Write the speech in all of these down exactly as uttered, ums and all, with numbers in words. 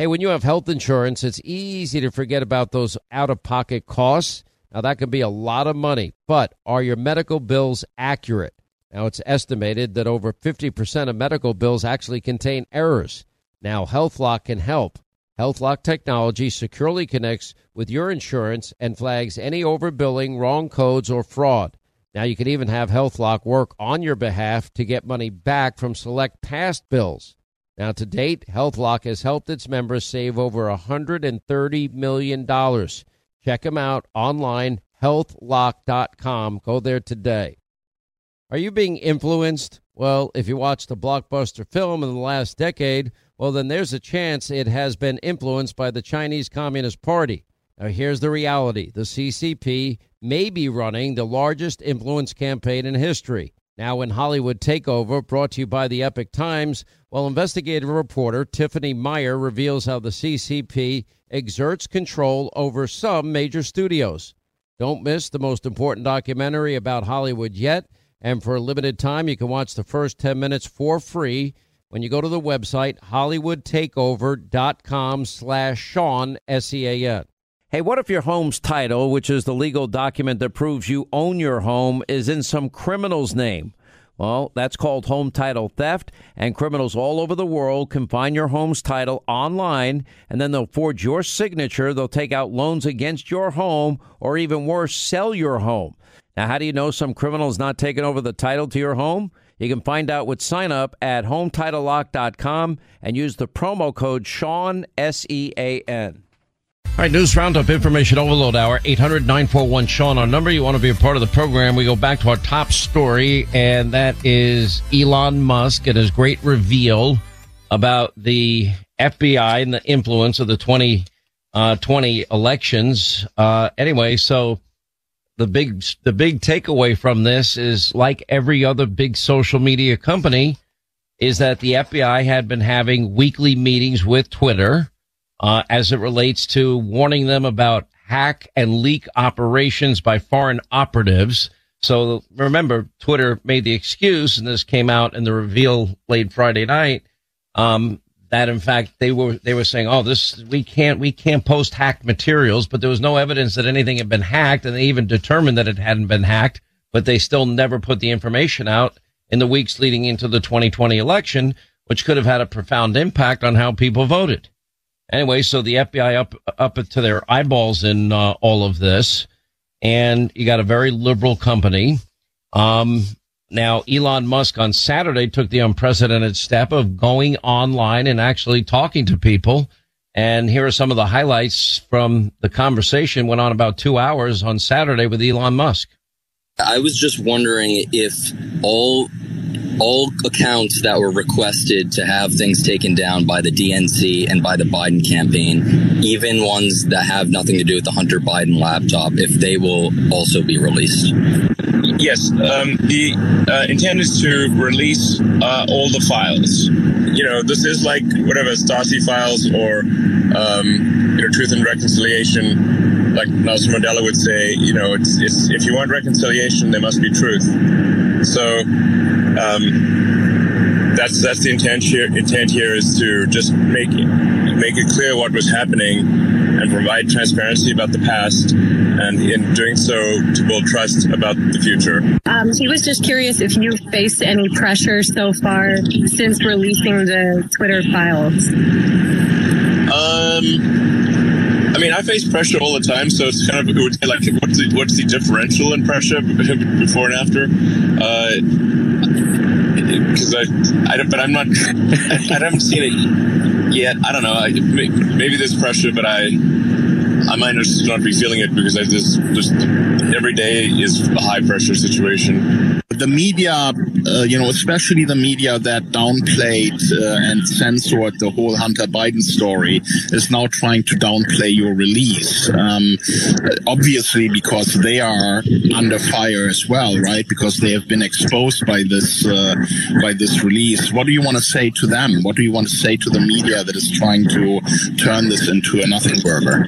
Hey, when you have health insurance, it's easy to forget about those out-of-pocket costs. Now, that can be a lot of money, but are your medical bills accurate? Now, it's estimated that over fifty percent of medical bills actually contain errors. Now, HealthLock can help. HealthLock technology securely connects with your insurance and flags any overbilling, wrong codes, or fraud. Now, you can even have HealthLock work on your behalf to get money back from select past bills. Now, to date, HealthLock has helped its members save over one hundred thirty million dollars. Check them out online, health lock dot com. Go there today. Are you being influenced? Well, if you watched a blockbuster film in the last decade, well, then there's a chance it has been influenced by the Chinese Communist Party. Now, here's the reality. The C C P may be running the largest influence campaign in history. Now, in Hollywood Takeover, brought to you by the Epoch Times, well, investigative reporter Tiffany Meyer reveals how the C C P exerts control over some major studios. Don't miss the most important documentary about Hollywood yet. And for a limited time, you can watch the first ten minutes for free when you go to the website hollywood takeover dot com slash Sean, S E A N. Hey, what if your home's title, which is the legal document that proves you own your home, is in some criminal's name? Well, that's called home title theft, and criminals all over the world can find your home's title online, and then they'll forge your signature. They'll take out loans against your home, or even worse, sell your home. Now, how do you know some criminal's not taking over the title to your home? You can find out with sign up at home title lock dot com and use the promo code Sean, S E A N. All right, News Roundup Information Overload Hour, eight hundred nine four one Sean, our number. You want to be a part of the program. We go back to our top story, and that is Elon Musk and his great reveal about the F B I and the influence of the twenty twenty elections. Uh, anyway, so the big the big takeaway from this is, like every other big social media company, is that the F B I had been having weekly meetings with Twitter Uh, as it relates to warning them about hack and leak operations by foreign operatives. So remember, Twitter made the excuse, and this came out in the reveal late Friday night, um, that in fact they were they were saying, oh, this we can't we can't post hacked materials, but there was no evidence that anything had been hacked, and they even determined that it hadn't been hacked, but they still never put the information out in the weeks leading into the twenty twenty election, which could have had a profound impact on how people voted. Anyway, so the F B I up up to their eyeballs in uh, all of this, and you got a very liberal company. Um, now, Elon Musk on Saturday took the unprecedented step of going online and actually talking to people. And here are some of the highlights from the conversation. Went on about two hours on Saturday with Elon Musk. I was just wondering if all all accounts that were requested to have things taken down by the D N C and by the Biden campaign, even ones that have nothing to do with the Hunter Biden laptop, if they will also be released. Yes, um, the uh, intent is to release uh, all the files. You know, this is like whatever Stasi files or um, you know, Truth and Reconciliation. Like Nelson Mandela would say, you know, it's, it's if you want reconciliation, there must be truth. So um, that's that's the intent here. Intent here is to just make make it clear what was happening and provide transparency about the past, and in doing so, to build trust about the future. Um, he was just curious if you've faced any pressure so far since releasing the Twitter files. Um. I mean, I face pressure all the time, so it's kind of, it would say, like, what's the, what's the differential in pressure before and after? Because uh, I, I don't, but I'm not, I, I haven't seen it yet. I don't know. I, maybe there's pressure, but I, I might just not be feeling it because I just, just every day is a high pressure situation. The media, uh, you know, especially the media that downplayed uh, and censored the whole Hunter Biden story, is now trying to downplay your release. Um, obviously, because they are under fire as well, right? Because they have been exposed by this uh, by this release. What do you want to say to them? What do you want to say to the media that is trying to turn this into a nothing burger?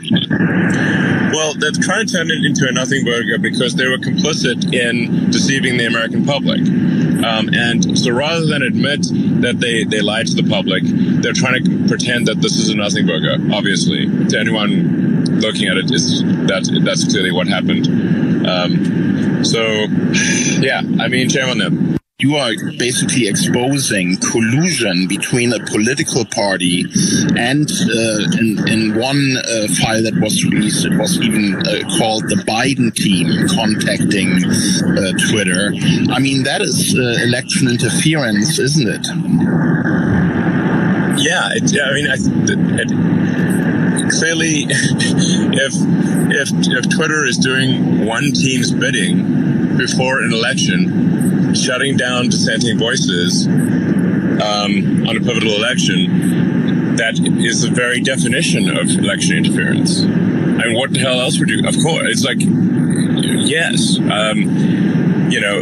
Well, they're trying to turn it into a nothing burger because they were complicit in deceiving the American the public. Um, and so rather than admit that they, they lied to the public, they're trying to pretend that this is a nothing burger, obviously. To anyone looking at it, is that that's clearly what happened. Um, so, yeah, I mean, shame on them. You are basically exposing collusion between a political party and uh, in, in one uh, file that was released, it was even uh, called the Biden team contacting uh, Twitter. I mean, that is uh, election interference, isn't it? Yeah, it, I mean, I, it, it, clearly, if, if, if Twitter is doing one team's bidding before an election, shutting down dissenting voices um, on a pivotal election, that is the very definition of election interference. I mean, what the hell else would you? Of course, it's like, yes, um, you know,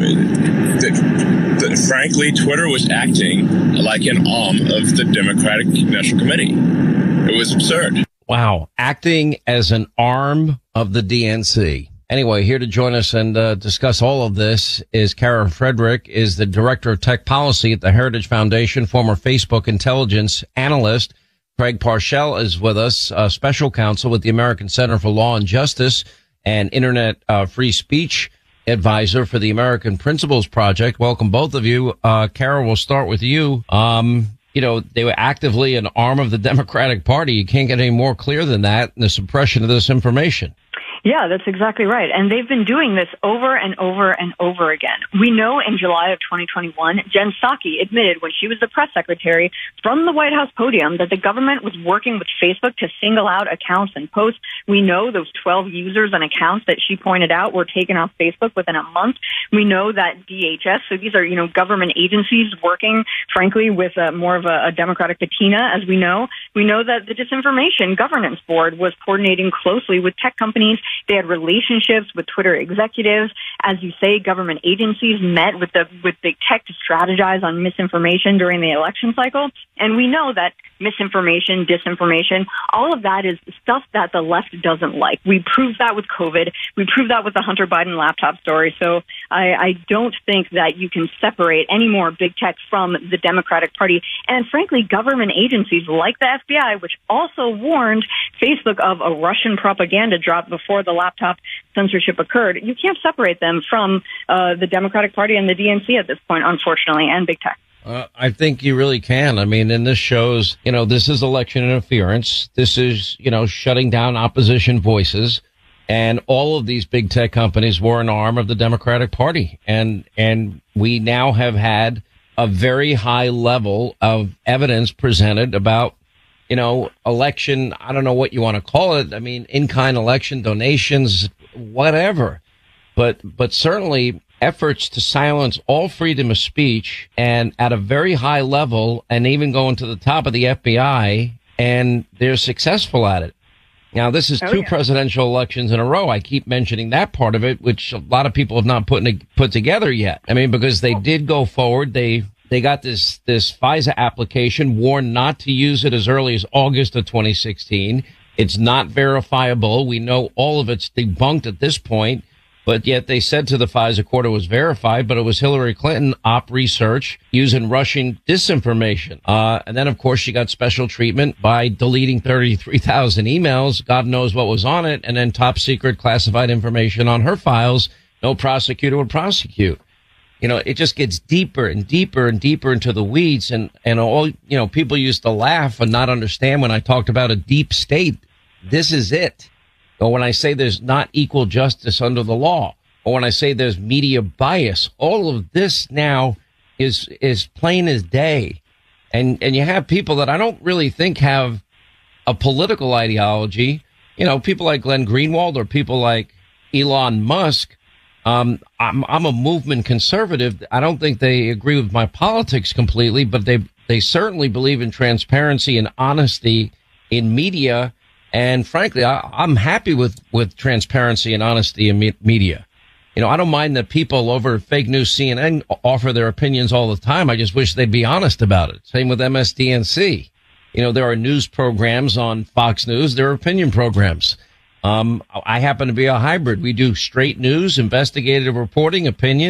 the, the, frankly, Twitter was acting like an arm of the Democratic National Committee. It was absurd. Wow, acting as an arm of the D N C. Anyway, here to join us and uh, discuss all of this is Kara Frederick, is the Director of Tech Policy at the Heritage Foundation, former Facebook intelligence analyst. Craig Parshall is with us, uh, special counsel with the American Center for Law and Justice and Internet uh, Free Speech advisor for the American Principles Project. Welcome, both of you. Uh, Kara, we'll start with you. Um, you know, they were actively an arm of the Democratic Party. You can't get any more clear than that in the suppression of this information. Yeah, that's exactly right. And they've been doing this over and over and over again. We know in July of twenty twenty-one, Jen Psaki admitted when she was the press secretary from the White House podium that the government was working with Facebook to single out accounts and posts. We know those twelve users and accounts that she pointed out were taken off Facebook within a month. We know that D H S, so these are, you know, government agencies working, frankly, with a, more of a, a Democratic patina, as we know. We know that the Disinformation Governance Board was coordinating closely with tech companies. They had relationships with Twitter executives. As you say, government agencies met with the with big tech to strategize on misinformation during the election cycle. And we know that misinformation, disinformation, all of that is stuff that the left doesn't like. We proved that with COVID. We proved that with the Hunter Biden laptop story. So I, I don't think that you can separate any more big tech from the Democratic Party. And frankly, government agencies like the F B I, which also warned Facebook of a Russian propaganda drop before the laptop censorship occurred. You can't separate them from uh, the Democratic Party and the D N C at this point, unfortunately, and big tech. Uh, I think you really can. I mean, and this shows, you know, this is election interference. This is, you know, shutting down opposition voices. And all of these big tech companies were an arm of the Democratic Party. And, and we now have had a very high level of evidence presented about, you know, election. I don't know what you want to call it. I mean, in-kind election donations, whatever. But, but certainly efforts to silence all freedom of speech and at a very high level, and even going to the top of the F B I, and they're successful at it. Now, this is oh, two yeah. presidential elections in a row. I keep mentioning that part of it, which a lot of people have not put, in, put together yet. I mean, because they did go forward. They, they got this, this FISA application, warned not to use it as early as August of twenty sixteen. It's not verifiable. We know all of it's debunked at this point. But yet they said to the FISA court it was verified, but it was Hillary Clinton op research using Russian disinformation. Uh, and then, of course, she got special treatment by deleting thirty-three thousand emails. God knows what was on it. And then top secret classified information on her files. No prosecutor would prosecute. You know, it just gets deeper and deeper and deeper into the weeds. And, and all, you know, people used to laugh and not understand when I talked about a deep state. This is it. Or when I say there's not equal justice under the law, or when I say there's media bias, all of this now is is plain as day. And and you have people that I don't really think have a political ideology. You know, people like Glenn Greenwald or people like Elon Musk. Um, I'm I'm a movement conservative. I don't think they agree with my politics completely, but they they certainly believe in transparency and honesty in media. And frankly, I, I'm happy with, with transparency and honesty in me- media. You know, I don't mind that people over fake news C N N offer their opinions all the time. I just wish they'd be honest about it. Same with M S D N C. You know, there are news programs on Fox News. There are opinion programs. Um, I happen to be a hybrid. We do straight news, investigative reporting, opinion.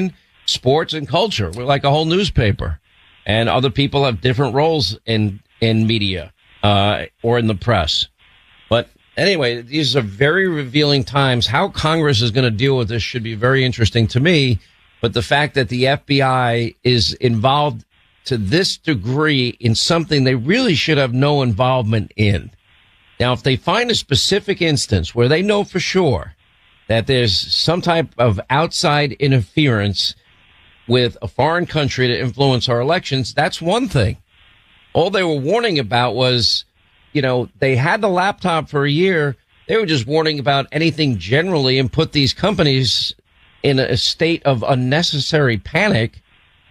sports and culture. We're like a whole newspaper, and other people have different roles in, in media, uh, or in the press. But anyway, these are very revealing times. How Congress is going to deal with this should be very interesting to me. But the fact that the F B I is involved to this degree in something they really should have no involvement in. Now, if they find a specific instance where they know for sure that there's some type of outside interference with a foreign country to influence our elections, that's one thing. All they were warning about was, you know, they had the laptop for a year. They were just warning about anything generally and put these companies in a state of unnecessary panic.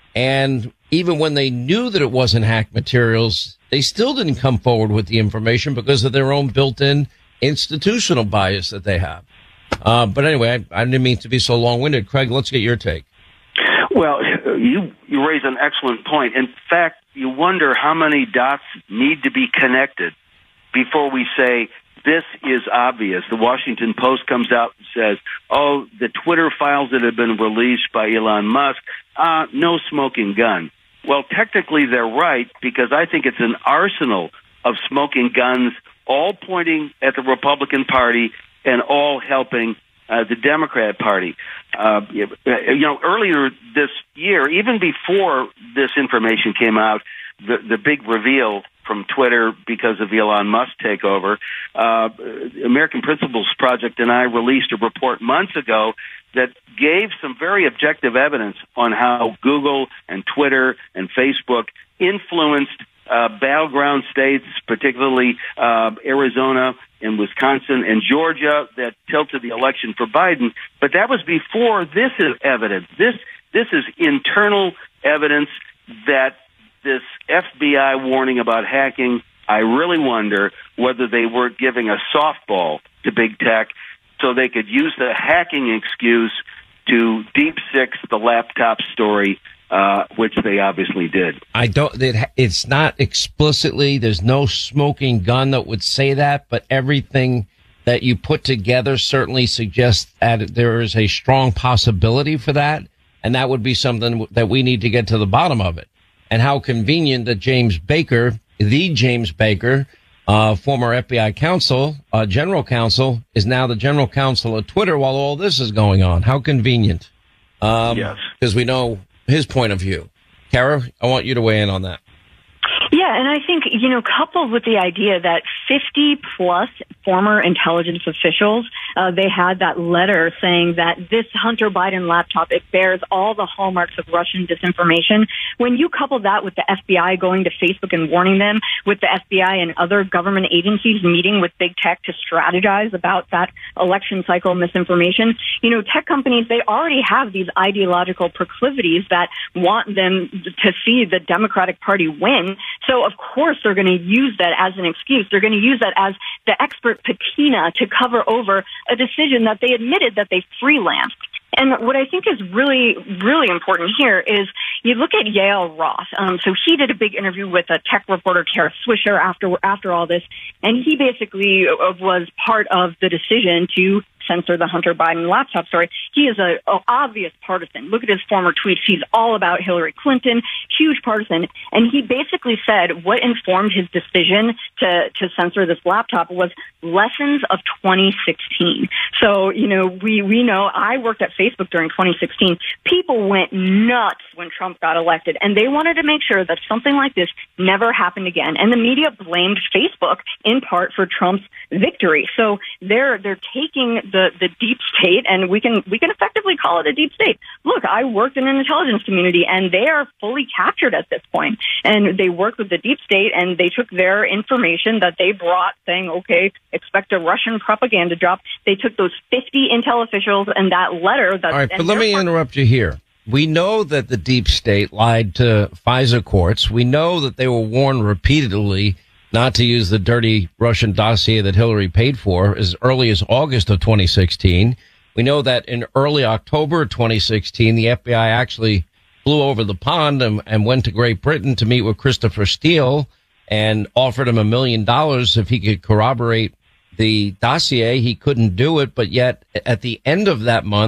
And even when they knew that it wasn't hacked materials, they still didn't come forward with the information because of their own built-in institutional bias that they have. Uh, but anyway, I, I didn't mean to be so long-winded. Craig, let's get your take. Well, you you raise an excellent point. In fact, you wonder how many dots need to be connected before we say this is obvious. The Washington Post comes out and says, oh, the Twitter files that have been released by Elon Musk, uh, no smoking gun. Well, technically they're right, because I think it's an arsenal of smoking guns, all pointing at the Republican Party and all helping uh, the Democrat Party. Uh, you know, earlier this year, even before this information came out, the, the big reveal from Twitter because of Elon Musk takeover, uh, American Principles Project and I released a report months ago that gave some very objective evidence on how Google and Twitter and Facebook influenced uh, battleground states, particularly uh, Arizona and Wisconsin and Georgia, that tilted the election for Biden. But that was before this is evidence. This this is internal evidence that this F B I warning about hacking, I really wonder whether they were giving a softball to big tech so they could use the hacking excuse to deep six the laptop story, uh, which they obviously did. I don't, it, it's not explicitly, there's no smoking gun that would say that, but everything that you put together certainly suggests that there is a strong possibility for that. And that would be something that we need to get to the bottom of it. And how convenient that James Baker, the James Baker, uh, former F B I counsel, uh, general counsel, is now the general counsel of Twitter while all this is going on. How convenient. Um, yes. Because we know his point of view. Kara, I want you to weigh in on that. Yeah, and I think, you know, coupled with the idea that fifty plus former intelligence officials, uh, they had that letter saying that this Hunter Biden laptop, it bears all the hallmarks of Russian disinformation. When you couple that with the F B I going to Facebook and warning them, with the F B I and other government agencies meeting with big tech to strategize about that election cycle misinformation, you know, tech companies, they already have these ideological proclivities that want them to see the Democratic Party win. So, of course, they're going to use that as an excuse. They're going to use that as the expert patina to cover over a decision that they admitted that they freelanced. And what I think is really, really important here is you look at Yael Roth. Um, so he did a big interview with a tech reporter, Kara Swisher, after after all this, and he basically was part of the decision to censor the Hunter Biden laptop story. He is a, a obvious partisan. Look at his former tweets. He's all about Hillary Clinton, huge partisan. And he basically said what informed his decision to, to censor this laptop was lessons of twenty sixteen. So, you know, we, we know I worked at Facebook during twenty sixteen. People went nuts when Trump got elected, and they wanted to make sure that something like this never happened again. And the media blamed Facebook in part for Trump's victory. So they're, they're taking the, the deep state, and we can, we can effectively call it a deep state. Look, I worked in an intelligence community, and they are fully captured at this point. And they worked with the deep state, and they took their information that they brought saying, okay, expect a Russian propaganda drop. They took those fifty intel officials and that letter. That, All right, but let me interrupt you here. We know that the deep state lied to FISA courts. We know that they were warned repeatedly not to use the dirty Russian dossier that Hillary paid for as early as August of twenty sixteen. We know that in early October of twenty sixteen, the F B I actually flew over the pond and, and went to Great Britain to meet with Christopher Steele and offered him a million dollars if he could corroborate the dossier. He couldn't do it, but yet at the end of that month,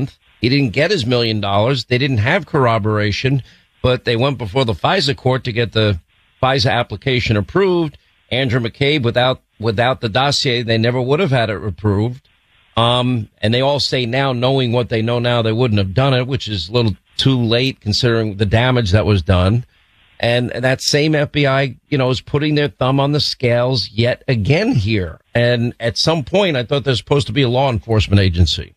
He didn't get his million dollars. They didn't have corroboration, but they went before the FISA court to get the FISA application approved. Andrew McCabe, without without the dossier, they never would have had it approved. Um, and they all say now, knowing what they know now, they wouldn't have done it, which is a little too late considering the damage that was done. And that same F B I, you know, is putting their thumb on the scales yet again here. And at some point, I thought they're supposed to be a law enforcement agency.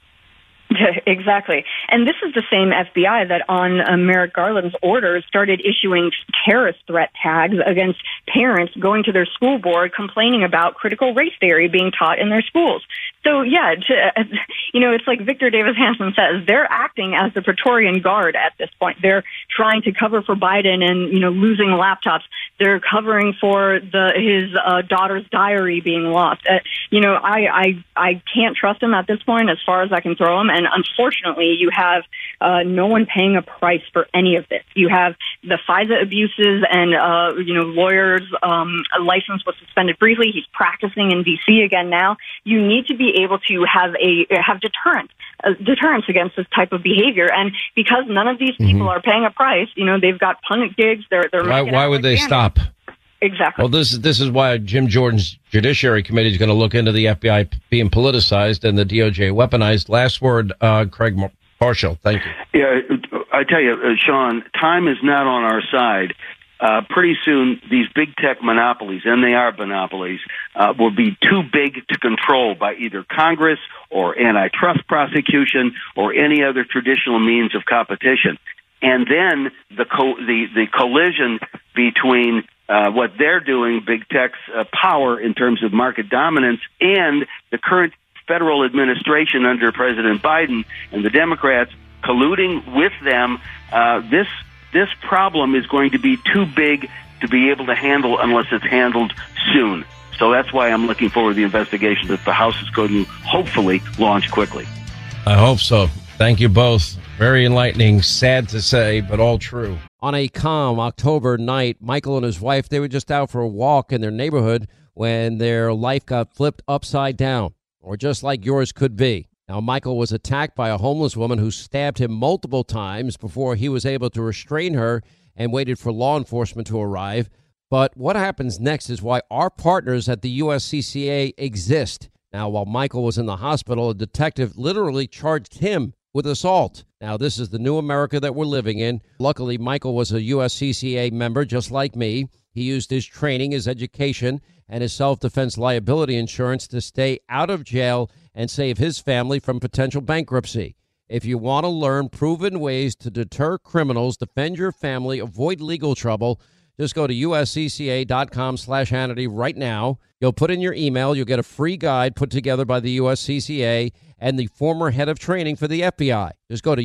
Exactly. And this is the same F B I that on uh, Merrick Garland's orders started issuing terrorist threat tags against parents going to their school board complaining about critical race theory being taught in their schools. So, yeah, to, uh, you know, it's like Victor Davis Hanson says, they're acting as the Praetorian Guard at this point. They're trying to cover for Biden and, you know, losing laptops. They're covering for the his uh, daughter's diary being lost. Uh, you know, I, I, I can't trust him at this point as far as I can throw him. And unfortunately, you have uh, no one paying a price for any of this. You have the FISA abuses and, uh, you know, lawyers' um, license was suspended briefly. He's practicing in D C again now. You need to be able to have a have deterrence uh, deterrence against this type of behavior. And because none of these people mm-hmm. are paying a price, you know, they've got pundit gigs. They're they're why, why would they stop? Exactly. Well, this this is why Jim Jordan's Judiciary Committee is going to look into the F B I being politicized and the D O J weaponized. Last word, uh, Craig Marshall. Thank you. Yeah, I tell you, uh, Sean, time is not on our side. Uh, pretty soon, these big tech monopolies, and they are monopolies, uh, will be too big to control by either Congress or antitrust prosecution or any other traditional means of competition. And then the co- the, the collision between uh, what they're doing, big tech's uh, power in terms of market dominance, and the current federal administration under President Biden and the Democrats colluding with them, uh, this this problem is going to be too big to be able to handle unless it's handled soon. So that's why I'm looking forward to the investigation that the House is going to hopefully launch quickly. I hope so. Thank you both. Very enlightening, sad to say, but all true. On a calm October night, Michael and his wife, they were just out for a walk in their neighborhood when their life got flipped upside down, or just like yours could be. Now, Michael was attacked by a homeless woman who stabbed him multiple times before he was able to restrain her and waited for law enforcement to arrive. But what happens next is why our partners at the U S C C A exist. Now, while Michael was in the hospital, a detective literally charged him with assault. Now, this is the new America that we're living in. Luckily, Michael was a U S C C A member just like me. He used his training, his education, and his self-defense liability insurance to stay out of jail and save his family from potential bankruptcy. If you want to learn proven ways to deter criminals, defend your family, avoid legal trouble, just go to uscca.com slash Hannity right now. You'll put in your email. You'll get a free guide put together by the U S C C A and the former head of training for the F B I. Just go to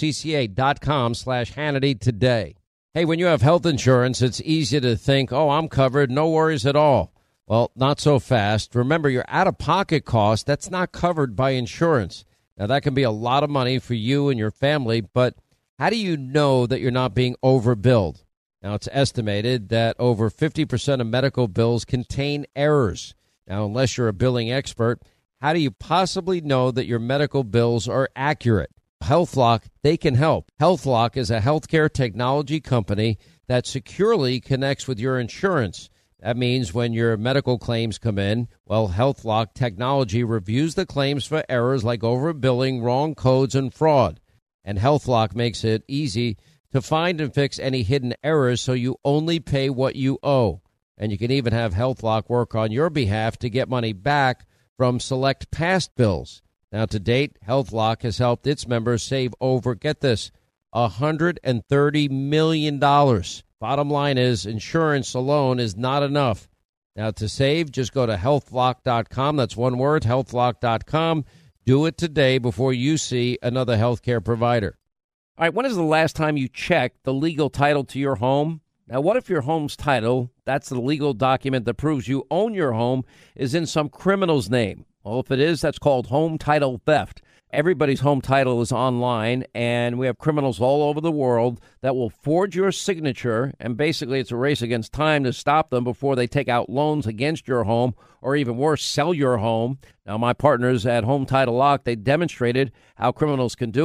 uscca.com slash Hannity today. Hey, when you have health insurance, it's easy to think, oh, I'm covered, no worries at all. Well, not so fast. Remember, your out-of-pocket cost, that's not covered by insurance. Now, that can be a lot of money for you and your family, but how do you know that you're not being overbilled? Now, it's estimated that over fifty percent of medical bills contain errors. Now, unless you're a billing expert, how do you possibly know that your medical bills are accurate? HealthLock, they can help. HealthLock is a healthcare technology company that securely connects with your insurance. That means when your medical claims come in, well, HealthLock technology reviews the claims for errors like overbilling, wrong codes, and fraud. And HealthLock makes it easy to find and fix any hidden errors so you only pay what you owe. And you can even have HealthLock work on your behalf to get money back from select past bills. Now, to date, HealthLock has helped its members save over, get this, one hundred thirty million dollars. Bottom line is, insurance alone is not enough. Now, to save, just go to health lock dot com. That's one word, health lock dot com. Do it today before you see another healthcare provider. All right, when is the last time you checked the legal title to your home? Now, what if your home's title, that's the legal document that proves you own your home, is in some criminal's name? Well, if it is, that's called home title theft. Everybody's home title is online, and we have criminals all over the world that will forge your signature, and basically it's a race against time to stop them before they take out loans against your home, or even worse, sell your home. Now, my partners at Home Title Lock, they demonstrated how criminals can do it,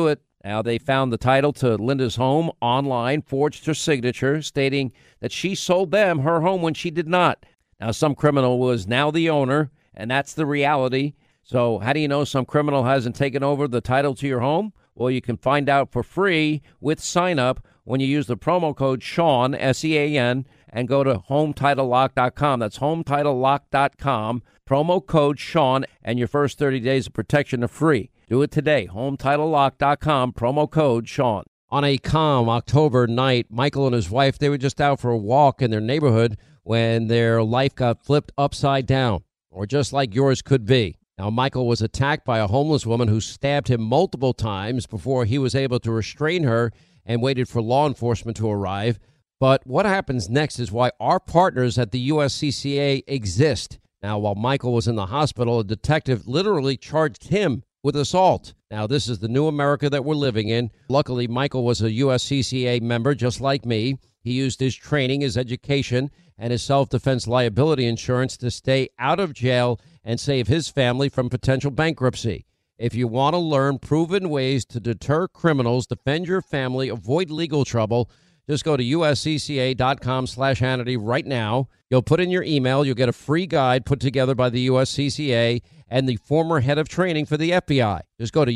Now, they found the title to Linda's home online, forged her signature, stating that she sold them her home when she did not. Now, some criminal was now the owner, and that's the reality. So how do you know some criminal hasn't taken over the title to your home? Well, you can find out for free with sign up when you use the promo code Sean, S E A N, and go to home title lock dot com. That's home title lock dot com. Promo code Sean, and your first thirty days of protection are free. Do it today. home title lock dot com. Promo code Sean. On a calm October night, Michael and his wife, they were just out for a walk in their neighborhood when their life got flipped upside down, or just like yours could be. Now, Michael was attacked by a homeless woman who stabbed him multiple times before he was able to restrain her and waited for law enforcement to arrive. But what happens next is why our partners at the U S C C A exist. Now, while Michael was in the hospital, a detective literally charged him with assault. Now, this is the new America that we're living in. Luckily, Michael was a U S C C A member just like me. He used his training, his education, and his self-defense liability insurance to stay out of jail and save his family from potential bankruptcy. If you want to learn proven ways to deter criminals, defend your family, avoid legal trouble, just go to uscca.com slash Hannity right now. You'll put in your email. You'll get a free guide put together by the U S C C A and the former head of training for the F B I. Just go to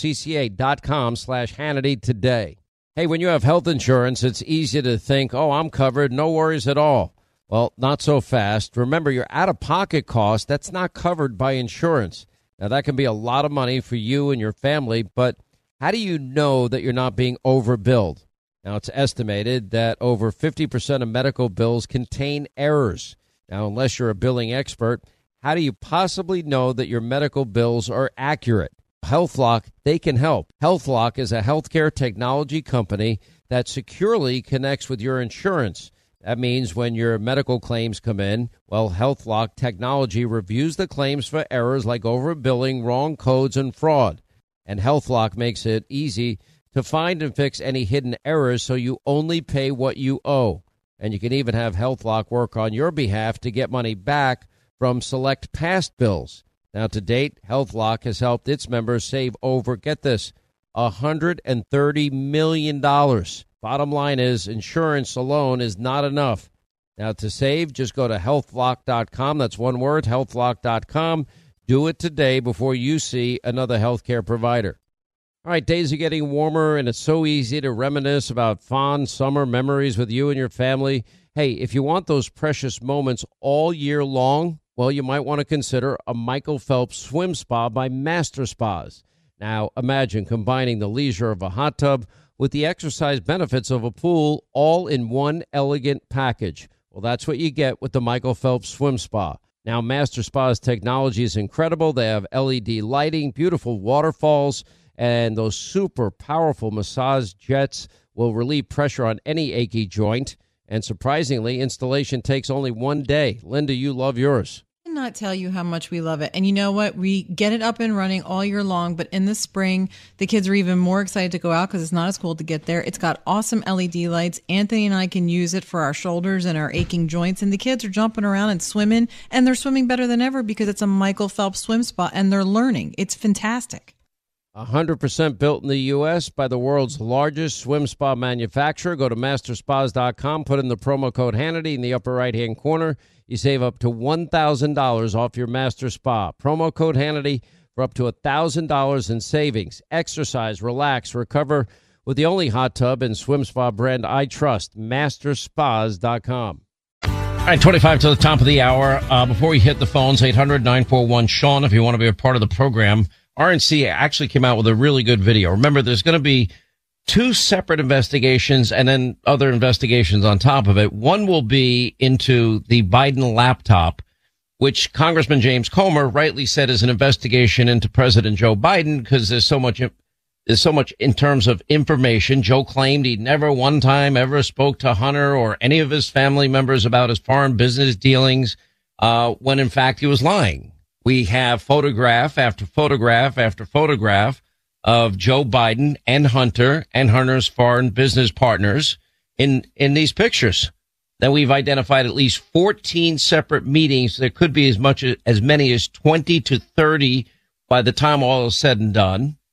uscca.com slash Hannity today. Hey, when you have health insurance, it's easy to think, oh, I'm covered, no worries at all. Well, not so fast. Remember, your out-of-pocket cost, that's not covered by insurance. Now, that can be a lot of money for you and your family, but how do you know that you're not being overbilled? Now, it's estimated that over fifty percent of medical bills contain errors. Now, unless you're a billing expert, how do you possibly know that your medical bills are accurate? HealthLock, they can help. HealthLock is a healthcare technology company that securely connects with your insurance. That means when your medical claims come in, well, HealthLock technology reviews the claims for errors like overbilling, wrong codes, and fraud. And HealthLock makes it easy to find and fix any hidden errors so you only pay what you owe. And you can even have HealthLock work on your behalf to get money back from select past bills. Now, to date, HealthLock has helped its members save over, get this, one hundred thirty million dollars. Bottom line is, insurance alone is not enough. Now, to save, just go to health lock dot com. That's one word, health lock dot com. Do it today before you see another healthcare provider. All right, days are getting warmer, and it's so easy to reminisce about fond summer memories with you and your family. Hey, if you want those precious moments all year long, well, you might want to consider a Michael Phelps swim spa by Master Spas. Now, imagine combining the leisure of a hot tub with the exercise benefits of a pool all in one elegant package. Well, that's what you get with the Michael Phelps Swim Spa. Now, Master Spa's technology is incredible. They have L E D lighting, beautiful waterfalls, and those super powerful massage jets will relieve pressure on any achy joint. And surprisingly, installation takes only one day. Linda, you love yours. I cannot tell you how much we love it. And you know what? We get it up and running all year long, but in the spring, the kids are even more excited to go out because it's not as cold to get there. It's got awesome L E D lights. Anthony and I can use it for our shoulders and our aching joints, and the kids are jumping around and swimming, and they're swimming better than ever because it's a Michael Phelps swim spa, and they're learning. It's fantastic. one hundred percent built in the U S by the world's largest swim spa manufacturer. Go to master spas dot com, put in the promo code Hannity in the upper right-hand corner. You save up to one thousand dollars off your Master Spa. Promo code Hannity for up to one thousand dollars in savings. Exercise, relax, recover with the only hot tub and swim spa brand I trust, master spas dot com. All right, twenty-five to the top of the hour. Uh, before we hit the phones, eight hundred nine four one Sean, if you want to be a part of the program. R N C actually came out with a really good video. Remember, there's going to be two separate investigations and then other investigations on top of it. One will be into the Biden laptop, which Congressman James Comer rightly said is an investigation into President Joe Biden because there's so much, there's so much in terms of information. Joe claimed he never one time ever spoke to Hunter or any of his family members about his foreign business dealings, uh, when in fact he was lying. We have photograph after photograph after photograph of Joe Biden and Hunter and Hunter's foreign business partners in, in these pictures. Then we've identified at least fourteen separate meetings. There could be as much as, as many as twenty to thirty by the time all is said and done.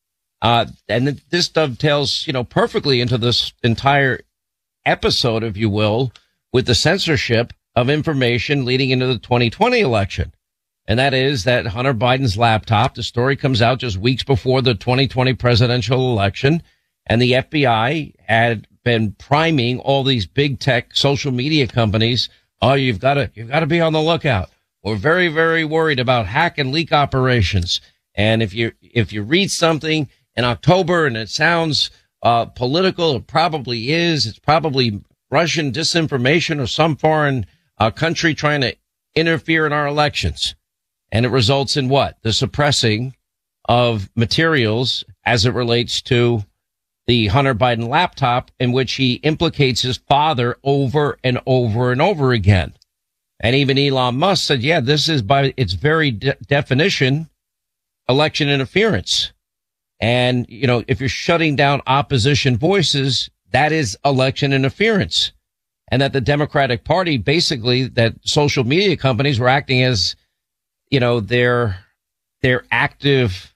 Uh, and this dovetails, you know, perfectly into this entire episode, if you will, with the censorship of information leading into the twenty twenty election. And that is that Hunter Biden's laptop, the story comes out just weeks before the twenty twenty presidential election, and the F B I had been priming all these big tech social media companies. Oh, you've got to, you've got to be on the lookout. We're very, very worried about hack and leak operations. And if you, if you read something in October and it sounds uh, political, it probably is. It's probably Russian disinformation or some foreign uh, country trying to interfere in our elections. And it results in what? The suppressing of materials as it relates to the Hunter Biden laptop, in which he implicates his father over and over and over again. And even Elon Musk said, yeah, this is by its very de- definition election interference. And, you know, if you're shutting down opposition voices, that is election interference. And that the Democratic Party, basically, that social media companies were acting as, you know, their, their active,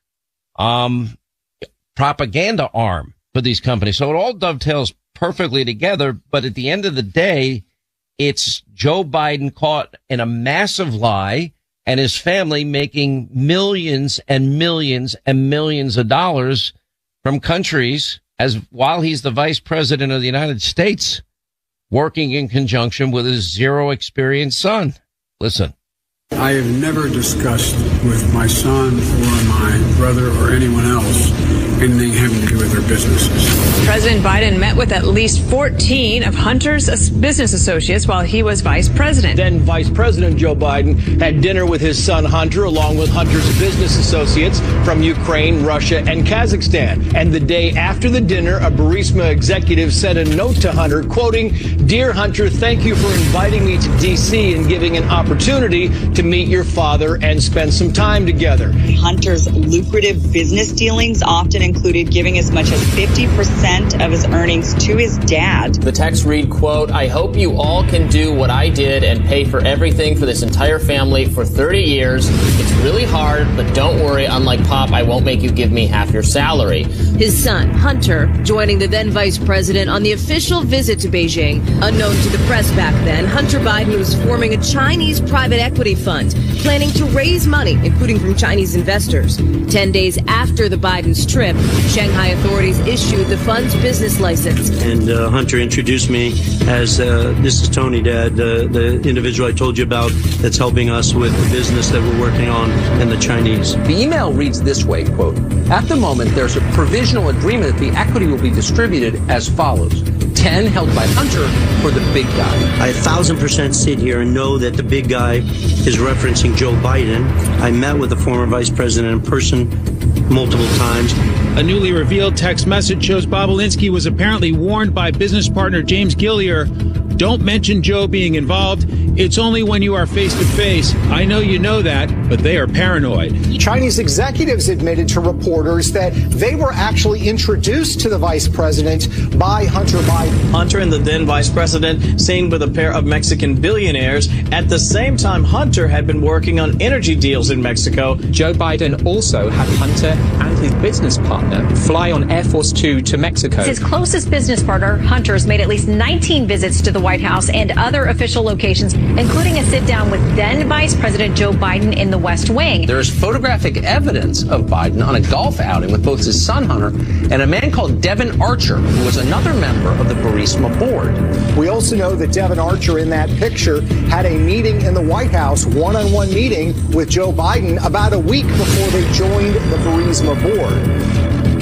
um, propaganda arm for these companies. So it all dovetails perfectly together. But at the end of the day, it's Joe Biden caught in a massive lie and his family making millions and millions and millions of dollars from countries as while he's the vice president of the United States, working in conjunction with his zero experience son. Listen. I have never discussed with my son or my brother or anyone else anything having to do with their businesses. President Biden met with at least fourteen of Hunter's business associates while he was vice president. Then Vice President Joe Biden had dinner with his son Hunter, along with Hunter's business associates from Ukraine, Russia, and Kazakhstan. And the day after the dinner, a Burisma executive sent a note to Hunter, quoting, "Dear Hunter, thank you for inviting me to D C and giving an opportunity to meet your father and spend some time together." Hunter's lucrative business dealings often included giving as much as fifty percent of his earnings to his dad. The text read, quote, "I hope you all can do what I did and pay for everything for this entire family for thirty years. It's really hard, but don't worry. Unlike Pop, I won't make you give me half your salary." His son, Hunter, joining the then vice president on the official visit to Beijing. Unknown to the press back then, Hunter Biden was forming a Chinese private equity fund, planning to raise money, including from Chinese investors. Ten days after the Biden's trip, Shanghai authorities issued the fund's business license. And uh, Hunter introduced me as, uh, this is Tony, Dad, uh, the individual I told you about that's helping us with the business that we're working on and the Chinese. The email reads this way, quote, "At the moment, there's a provisional agreement that the equity will be distributed as follows. ten held by Hunter for the big guy." I a thousand percent sit here and know that the big guy is referencing Joe Biden. I met with the former vice president in person multiple times. A newly revealed text message shows Bobulinski was apparently warned by business partner James Gillier, "Don't mention Joe being involved. It's only when you are face to face. I know you know that, but they are paranoid." Chinese executives admitted to reporters that they were actually introduced to the vice president by Hunter Biden. Hunter and the then vice president seen with a pair of Mexican billionaires. At the same time, Hunter had been working on energy deals in Mexico. Joe Biden also had Hunter and his business partner fly on Air Force Two to Mexico. His closest business partner, Hunter's, made at least nineteen visits to the White House and other official locations, including a sit-down with then Vice President Joe Biden in the West Wing. There is photographic evidence of Biden on a golf outing with both his son Hunter and a man called Devon Archer, who was another member of the Burisma board. We also know that Devon Archer in that picture had a meeting in the White House, one-on-one meeting with Joe Biden about a week before they joined the Burisma board.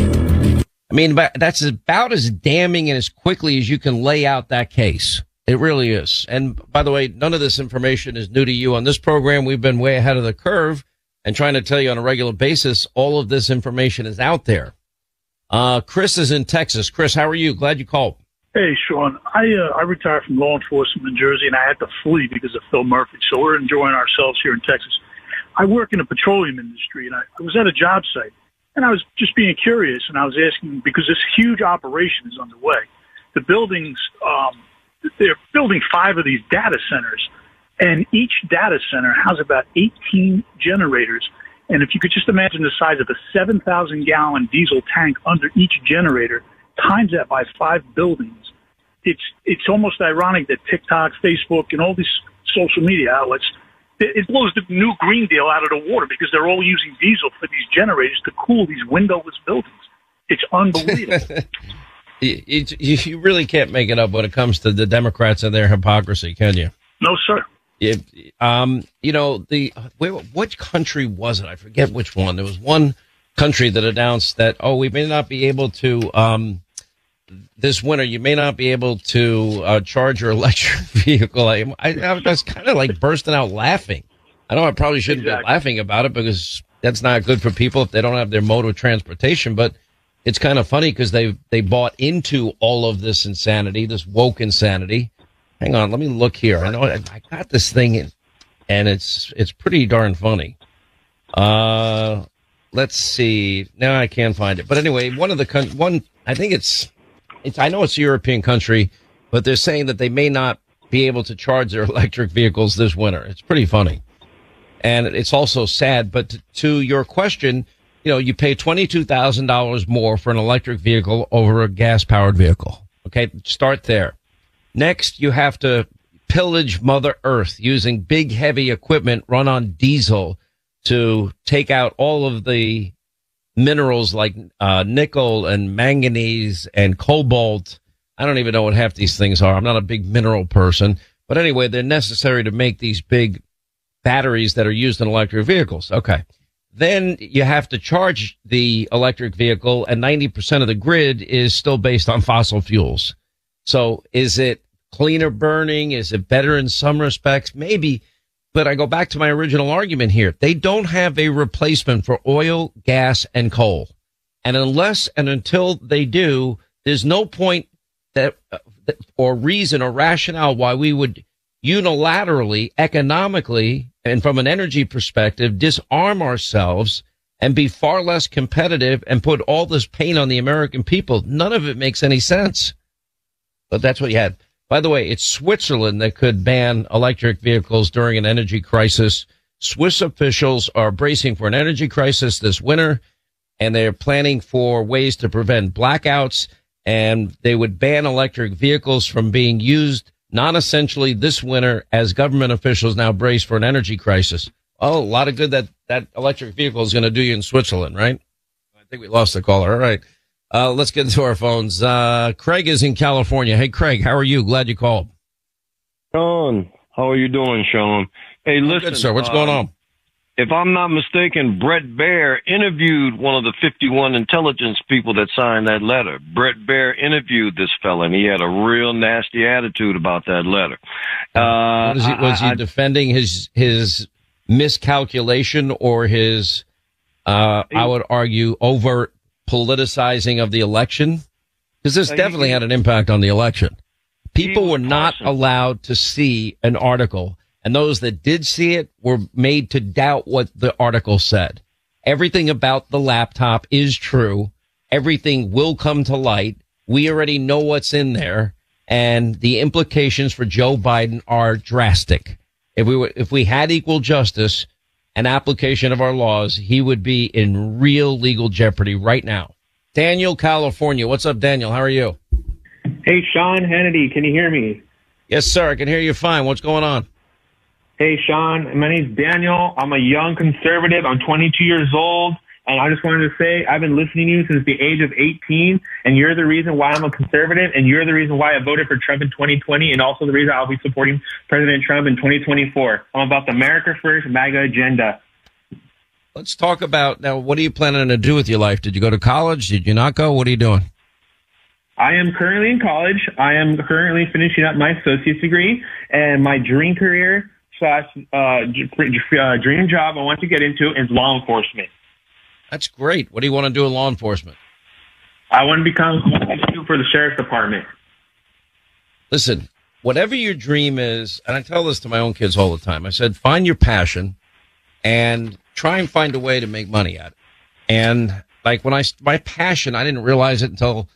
I mean, that's about as damning and as quickly as you can lay out that case. It really is. And by the way, none of this information is new to you on this program. We've been way ahead of the curve and trying to tell you on a regular basis, all of this information is out there. Uh, Chris is in Texas. Chris, how are you? Glad you called. Hey, Sean. I uh, I retired from law enforcement in Jersey, and I had to flee because of Phil Murphy. So we're enjoying ourselves here in Texas. I work in the petroleum industry, and I, I was at a job site, and I was just being curious, and I was asking, because this huge operation is underway. The buildings, um, they're building five of these data centers, and each data center has about eighteen generators, And if you could just imagine the size of a seven thousand gallon diesel tank under each generator, times that by five buildings, it's it's almost ironic that TikTok, Facebook, and all these social media outlets, it blows the new Green Deal out of the water because they're all using diesel for these generators to cool these windowless buildings. It's unbelievable. you, you, you really can't make it up when it comes to the Democrats and their hypocrisy, can you? No, sir. It, um, you know, the where, which country was it? I forget which one. There was one country that announced that, oh, we may not be able to, um, this winter, you may not be able to uh, charge your electric vehicle. I, I, I was kind of like bursting out laughing. I know I probably shouldn't exactly. be laughing about it because that's not good for people if they don't have their mode of transportation. But it's kind of funny because they they bought into all of this insanity, this woke insanity. Hang on, let me look here. I know I, I got this thing in, and it's it's pretty darn funny. Uh, let's see. Now I can't find it. But anyway, one of the con- one I think it's. It's, I know it's a European country, but they're saying that they may not be able to charge their electric vehicles this winter. It's pretty funny. And it's also sad. But to, to your question, you know, you pay twenty-two thousand dollars more for an electric vehicle over a gas-powered vehicle. Okay, start there. Next, you have to pillage Mother Earth using big, heavy equipment run on diesel to take out all of the minerals like uh, nickel and manganese and cobalt. I don't even know what half these things are. I'm not a big mineral person. But anyway, they're necessary to make these big batteries that are used in electric vehicles. Okay. Then you have to charge the electric vehicle, and ninety percent of the grid is still based on fossil fuels. So is it cleaner burning? Is it better in some respects? Maybe. But I go back to my original argument here. They don't have a replacement for oil, gas, and coal. And unless and until they do, there's no point that uh, or reason or rationale why we would unilaterally, economically, and from an energy perspective, disarm ourselves and be far less competitive and put all this pain on the American people. None of it makes any sense. But that's what you had. By the way, it's Switzerland that could ban electric vehicles during an energy crisis. Swiss officials are bracing for an energy crisis this winter, and they're planning for ways to prevent blackouts, and they would ban electric vehicles from being used non-essentially this winter as government officials now brace for an energy crisis. Oh, a lot of good that that electric vehicle is going to do you in Switzerland, right? I think we lost the caller. All right. Uh, let's get into our phones. Uh, Craig is in California. Hey, Craig, how are you? Glad you called. Sean, how are you doing, Sean? Hey, listen, good, sir. What's uh, going on? If I'm not mistaken, Brett Baer interviewed one of the fifty-one intelligence people that signed that letter. Brett Baer interviewed this fella, and he had a real nasty attitude about that letter. Uh, was he, was I, he I, defending his his miscalculation or his, uh, I would argue, overt politicizing of the election? Because this definitely had an impact on the election. People were not allowed to see an article, and those that did see it were made to doubt what the article said. Everything about the laptop is true. Everything will come to light. We already know what's in there, and the implications for Joe Biden are drastic. If we were, if we had equal justice, an application of our laws, he would be in real legal jeopardy right now. Daniel, California. What's up, Daniel? How are you? Hey, Sean Hannity. Can you hear me? Yes, sir. I can hear you fine. What's going on? Hey, Sean. My name's Daniel. I'm a young conservative. I'm twenty-two years old. And I just wanted to say I've been listening to you since the age of eighteen, and you're the reason why I'm a conservative, and you're the reason why I voted for Trump in twenty twenty, and also the reason I'll be supporting President Trump in twenty twenty-four. I'm about the America First MAGA agenda. Let's talk about, now, what are you planning to do with your life? Did you go to college? Did you not go? What are you doing? I am currently in college. I am currently finishing up my associate's degree, and my dream career slash uh, dream job I want to get into is law enforcement. That's great. What do you want to do in law enforcement? I want to become for the sheriff's department. Listen, whatever your dream is, and I tell this to my own kids all the time, I said, find your passion and try and find a way to make money at it. And like when I, my passion, I didn't realize it until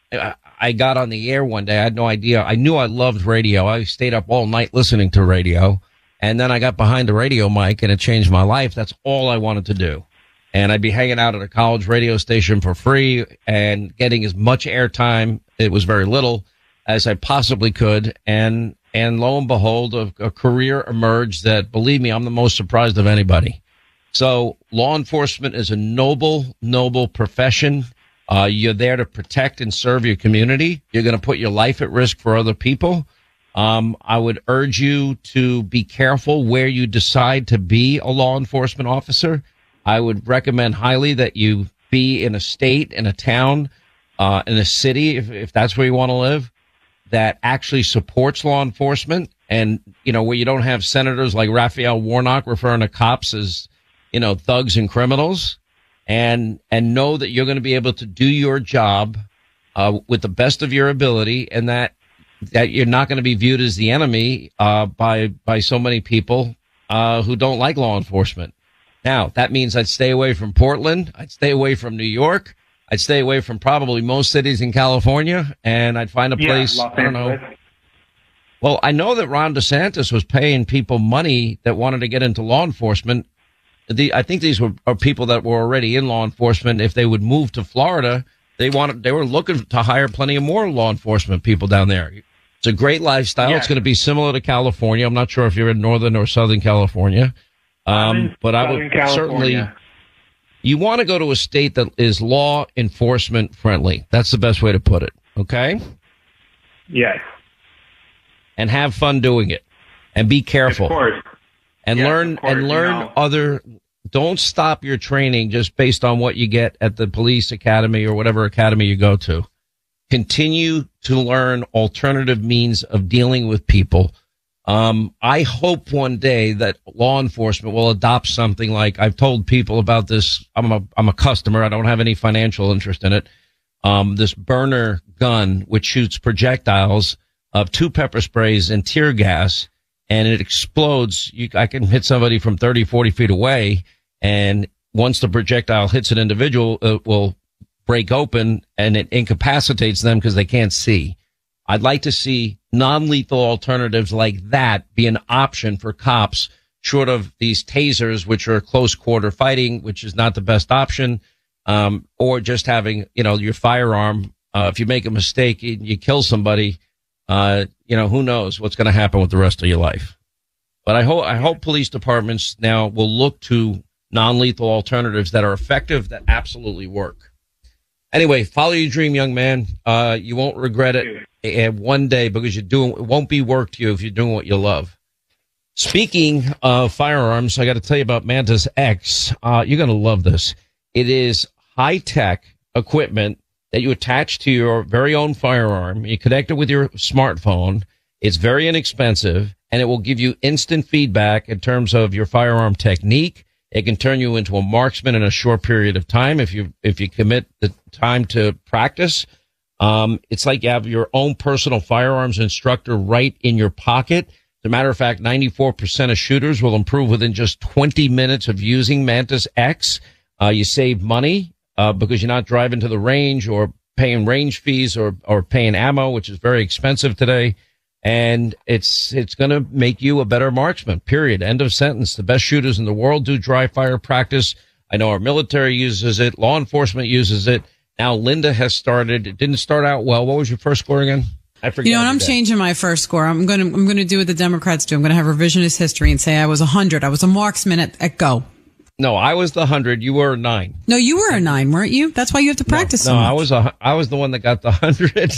I got on the air one day. I had no idea. I knew I loved radio. I stayed up all night listening to radio. And then I got behind the radio mic and it changed my life. That's all I wanted to do. And I'd be hanging out at a college radio station for free and getting as much airtime, it was very little, as I possibly could. And, and lo and behold, a, a career emerged that, believe me, I'm the most surprised of anybody. So law enforcement is a noble, noble profession. Uh, you're there to protect and serve your community. You're going to put your life at risk for other people. Um, I would urge you to be careful where you decide to be a law enforcement officer. I would recommend highly that you be in a state, in a town, uh, in a city, if, if that's where you want to live, that actually supports law enforcement. And, you know, where you don't have senators like Raphael Warnock referring to cops as, you know, thugs and criminals, and, and know that you're going to be able to do your job, uh, with the best of your ability, and that, that you're not going to be viewed as the enemy, uh, by, by so many people, uh, who don't like law enforcement. Now, that means I'd stay away from Portland. I'd stay away from New York. I'd stay away from probably most cities in California, and I'd find a place, yeah, I don't know. Well, I know that Ron DeSantis was paying people money that wanted to get into law enforcement. The, I think these were are people that were already in law enforcement. If they would move to Florida, they wanted, they were looking to hire plenty of more law enforcement people down there. It's a great lifestyle. Yeah. It's going to be similar to California. I'm not sure if you're in Northern or Southern California. Um, but I would certainly, you want to go to a state that is law enforcement friendly. That's the best way to put it. Okay. Yes. And have fun doing it, and be careful. Of course. And yes, learn, course, and learn you know. other, don't stop your training just based on what you get at the police academy or whatever academy you go to. Continue to learn alternative means of dealing with people. Um, I hope one day that law enforcement will adopt something like, I've told people about this. I'm a, I'm a customer. I don't have any financial interest in it. Um, this burner gun, which shoots projectiles of two pepper sprays and tear gas, and it explodes. You, I can hit somebody from thirty, forty feet away. And once the projectile hits an individual, it will break open and it incapacitates them because they can't see. I'd like to see non-lethal alternatives like that be an option for cops, short of these tasers, which are close quarter fighting, which is not the best option, um, or just having, you know, your firearm. Uh, if you make a mistake, you, you kill somebody, uh, you know, who knows what's going to happen with the rest of your life. But I hope, I hope police departments now will look to non-lethal alternatives that are effective, that absolutely work. Anyway, follow your dream, young man. Uh, you won't regret it. And one day, because you're doing, it won't be work to you if you're doing what you love. Speaking of firearms, I got to tell you about Mantis X. Uh, you're going to love this. It is high tech equipment that you attach to your very own firearm. You connect it with your smartphone. It's very inexpensive, and it will give you instant feedback in terms of your firearm technique. It can turn you into a marksman in a short period of time if you, if you commit the time to practice. Um, it's like you have your own personal firearms instructor right in your pocket. As a matter of fact, ninety-four percent of shooters will improve within just twenty minutes of using Mantis X. Uh, you save money, uh, because you're not driving to the range or paying range fees or, or paying ammo, which is very expensive today. And it's, it's going to make you a better marksman, period. End of sentence. The best shooters in the world do dry fire practice. I know our military uses it. Law enforcement uses it. Now Linda has started. It didn't start out well. What was your first score again? I forget. You know what? I'm changing my first score. I'm going to, I'm going to do what the Democrats do. I'm going to have revisionist history and say I was a hundred. I was a marksman at, at go. No, I was the hundred. You were a nine. No, you were a nine, weren't you? That's why you have to practice. No, so no much. I was a, I was the one that got the hundred.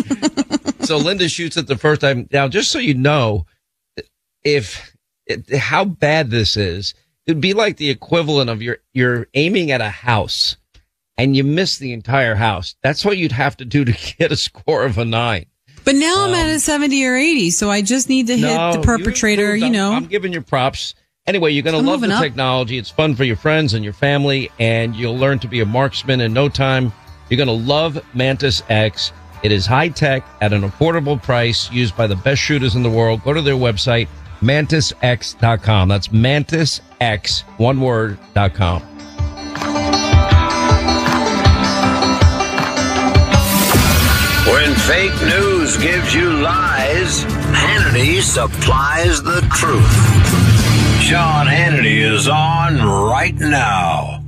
So Linda shoots it the first time. Now, just so you know, if it, how bad this is, it'd be like the equivalent of you're, you're aiming at a house and you miss the entire house. That's what you'd have to do to get a score of a nine. But now um, I'm at a seventy or eighty, so I just need to hit no, the perpetrator, you, you know. I'm, I'm giving you props. Anyway, you're going to I'm love the up. technology. It's fun for your friends and your family, and you'll learn to be a marksman in no time. You're going to love Mantis X. It is high tech at an affordable price, used by the best shooters in the world. Go to their website, mantis x dot com. That's mantis x, one word, dot com. When fake news gives you lies, Hannity Hannity supplies the truth. Sean Hannity is on right now.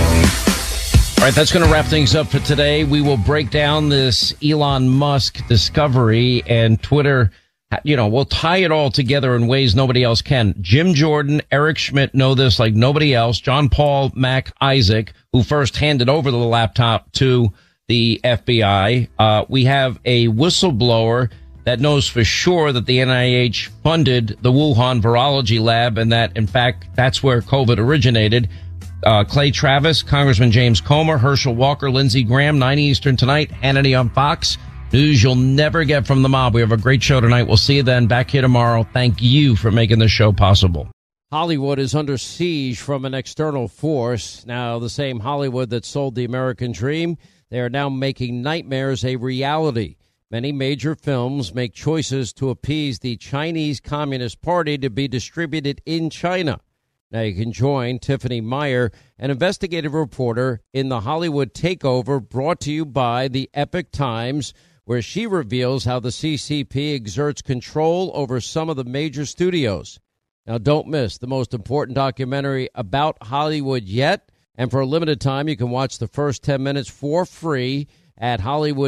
All right, that's going to wrap things up for today. We will break down this Elon Musk discovery and Twitter. You know, we'll tie it all together in ways nobody else can. Jim Jordan, Eric Schmidt know this like nobody else. John Paul Mac Isaac, who first handed over the laptop to the F B I. Uh, we have a whistleblower that knows for sure that the N I H funded the Wuhan Virology Lab and that, in fact, that's where COVID originated. Uh, Clay Travis, Congressman James Comer, Herschel Walker, Lindsey Graham, nine Eastern tonight, Hannity on Fox. News you'll never get from the mob. We have a great show tonight. We'll see you then. Back here tomorrow. Thank you for making this show possible. Hollywood is under siege from an external force. Now, the same Hollywood that sold the American dream, they are now making nightmares a reality. Many major films make choices to appease the Chinese Communist Party to be distributed in China. Now you can join Tiffany Meyer, an investigative reporter in the Hollywood Takeover, brought to you by the Epoch Times, where she reveals how the C C P exerts control over some of the major studios. Now, don't miss the most important documentary about Hollywood yet. And for a limited time, you can watch the first ten minutes for free at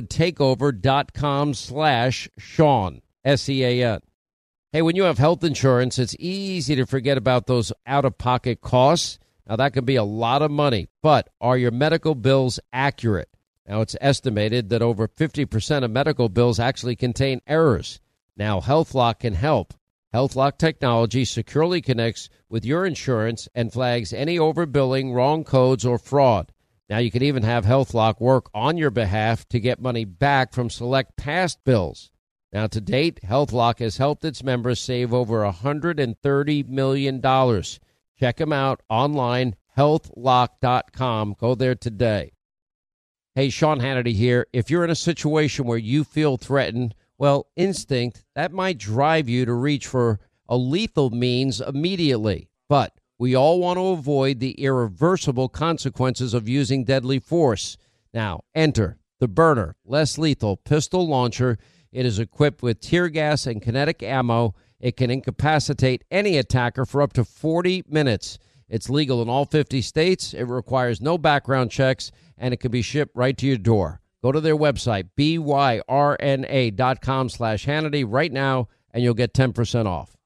hollywoodtakeover.com slash Sean, S E A N. Hey, when you have health insurance, it's easy to forget about those out-of-pocket costs. Now, that can be a lot of money, but are your medical bills accurate? Now, it's estimated that over fifty percent of medical bills actually contain errors. Now, HealthLock can help. HealthLock technology securely connects with your insurance and flags any overbilling, wrong codes, or fraud. Now, you can even have HealthLock work on your behalf to get money back from select past bills. Now, to date, HealthLock has helped its members save over one hundred thirty million dollars. Check them out online, health lock dot com. Go there today. Hey, Sean Hannity here. If you're in a situation where you feel threatened, well, instinct, that might drive you to reach for a lethal means immediately. But we all want to avoid the irreversible consequences of using deadly force. Now, enter the Byrna less lethal pistol launcher. It is equipped with tear gas and kinetic ammo. It can incapacitate any attacker for up to forty minutes. It's legal in all fifty states. It requires no background checks, and it can be shipped right to your door. Go to their website, B Y R N A dot com slash Hannity right now, and you'll get ten percent off.